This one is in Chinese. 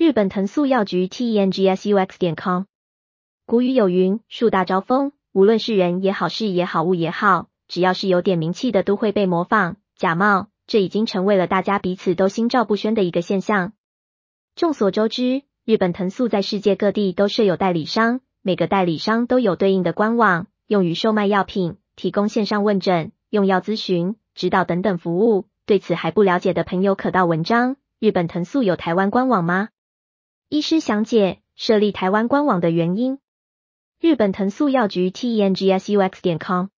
日本藤素药局 tengsus.com。 古语有云，树大招风，无论是人也好，事也好，物也好，只要是有点名气的都会被模仿、假冒，这已经成为了大家彼此都心照不宣的一个现象。众所周知，日本藤素在世界各地都设有代理商，每个代理商都有对应的官网，用于售卖药品，提供线上问诊、用药咨询、指导等等服务。对此还不了解的朋友可到文章，日本藤素有台湾官网吗？医师详解设立台湾官网的原因。日本藤素药局 tengsus.com